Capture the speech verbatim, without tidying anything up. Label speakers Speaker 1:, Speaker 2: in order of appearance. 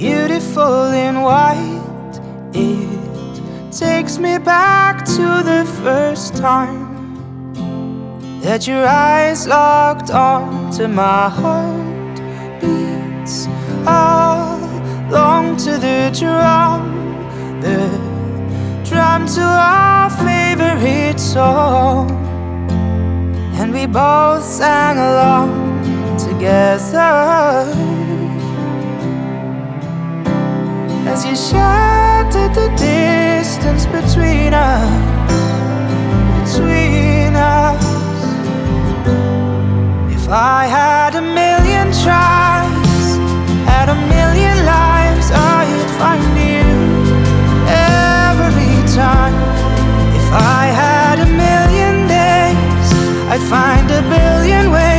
Speaker 1: beautiful in white. It takes me back to the first time that your eyes locked onto my heart. Beats along to the drum, the drum to our favorite song, and we both sang along together as you shattered the distance between us, between us. If I had a million tries